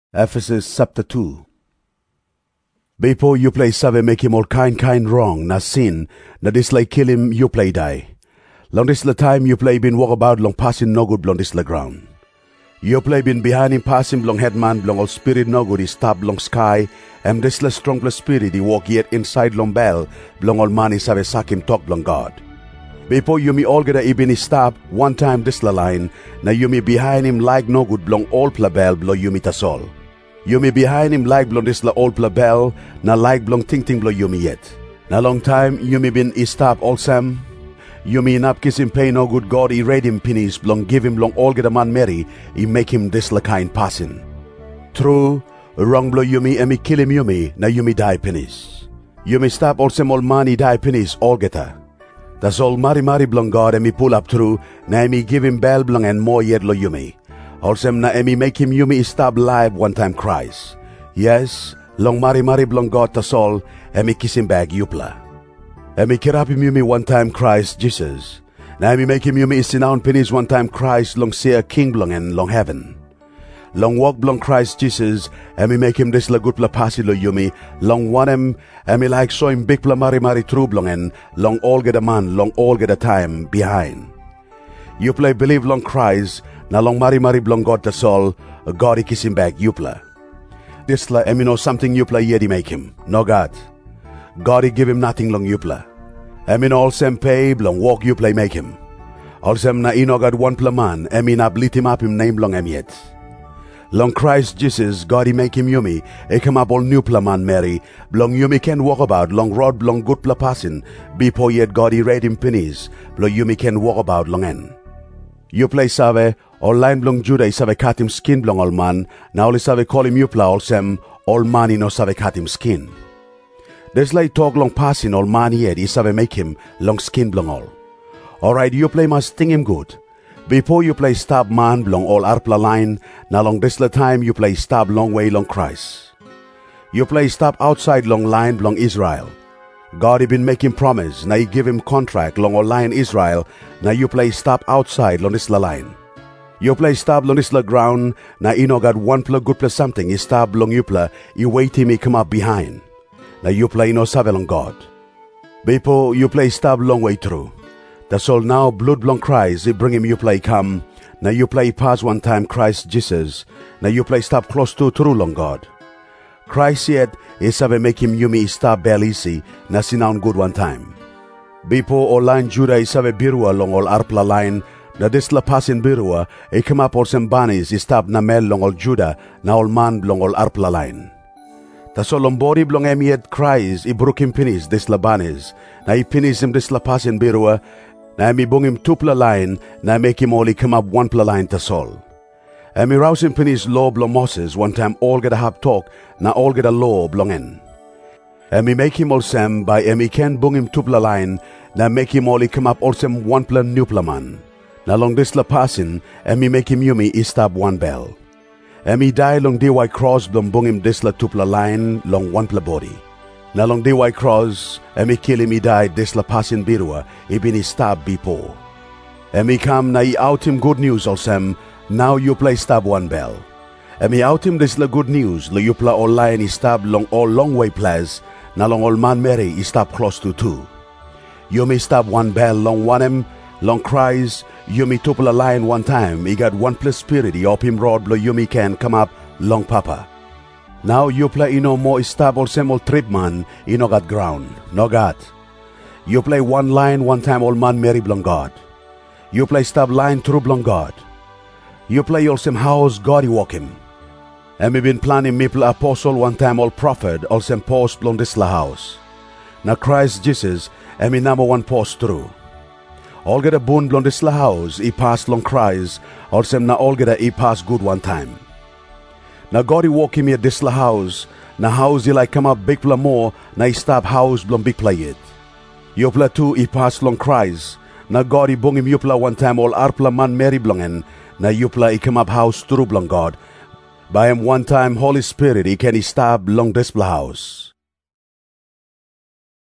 Ephesus chapter 2. Before you play save make him all kind wrong, na sin, na this like kill him you play die. Long this la time you play been walk about long passing no good long this la ground. You play been behind him passing long head man long all spirit no good he stab long sky, and this la strong plus spirit he walk yet inside long bell, long all man is have sack him talk long God. Before you me all get a ibin he stab one time this la line, na you me behind him like no good long all plabel blow you me tasol. You me behind him like blong this la old plabel, na like blong ting blow you me yet. Na long time you me been istab all sam. You me nap kiss him pay no good God he read him pennies blong give him long all get a man merry, he make him this la kind passing. True, wrong blow you me and me kill him you me, na you me die pennies. You me stab all sam all money die pennies all geta. That's all mari blong God and me pull up through, na me give him bell blong and more yet lo you me. Also na emi make him yumi stab live one time Christ. Yes, long mari blong God tasol, emi kiss him bag yupla. Emi kirap him yumi one time Christ Jesus. Na emi make him yumi isinaun penis one time Christ long see a king blong and long heaven. Long walk blong Christ Jesus, emi make him this la good pla pasilo yumi, long one emi like so him big pla mari true blong and long all get a man, long all get a time behind. You play believe long Christ, na long mari blong God the soul, God he kiss him back yupla. This la emi know something yupla yet he make him, no God. God he give him nothing long yupla. Emi know all sem pay blong walk yupla make him. All sem na ino God one pla man, emi na blit him up him name long em yet. Long Christ Jesus, God he make him yumi, he come up all new pla man Mary, blong yumi can walk about, long rod blong good pla passing, before yet God he read him pennies, blong yumi can walk about long en. You play save, all line blong Judah save cut him skin blong all man, now only save call him yupla all sem, all man no save cut him skin. There's like talk long passing all man yet, he save make him long skin blong all. Alright, you play must sting him good. Before you play stab man blong all arpla line, now long this la time you play stab long way long Christ. You play stab outside long line blong Israel. God he been making promise, now he give him contract long all line Israel, now you play stop outside long this la line. You play stab long this la ground, now you know got one pla good pla something, he stab long you pla, you wait him he come up behind. Now you play no save long God. Before you play stab long way through. That's all now blood long Christ, he bring him you play come, now you play pass one time Christ Jesus, now you play stab close to true long God. Christ yet is have make him yumi stab belisi na sinaun good one time. Before all line Judah is have birua long all arpla line, na this la passin birua, he come up all some banis is stab na mel long all Judah, na all man long all arpla line. Tas all on body blong emiet Christ, he broke him penis this la banis, na he penis him this la passin birua, na mi bung him tupla line, na make him only come up one pla line tas all. And me rouse him penis law blong Moses one time all get a hap talk, na all get a law blong en. And me make him all sem by and me can bung him tupla line, na make him only come up all sem one pla new pla man. Na long this la passing, and me make him yumi istab one bell. And me die long the white cross blong bung him this la tupla line long one pla body. Na long the white cross, and me kill him he die this la passing birua, he been stab before. And me come na he out him good news all sem, now you play stab one bell. And me out him this la good news, la you play all line he stab long all long way plays, na long all man Mary he stab close to two. You may stab one bell long one him, long cries, you may tupla line one time, he got one plus spirit, he up him rod blow you me can come up long papa. Now you play more stab all same all trip man, no got ground, no got. You play one line one time all man Mary blong God. You play stab line through blong God. You play all some house God he walk him. And me been planning me play apostle one time all prophet all some post blong this la house. Now Christ Jesus and me number one post through. All get a boon blong this la house he pass long Christ all some na all get a he pass good one time. Now God he walk him here this la house, na house he like come up big pla more, na he stop house blong big play it. You play two he pass long Christ. Now God he bung him you play one time all arpla man Mary blongen. Na yupla he come up house through blong God. By him one time Holy Spirit he can he stab long this house.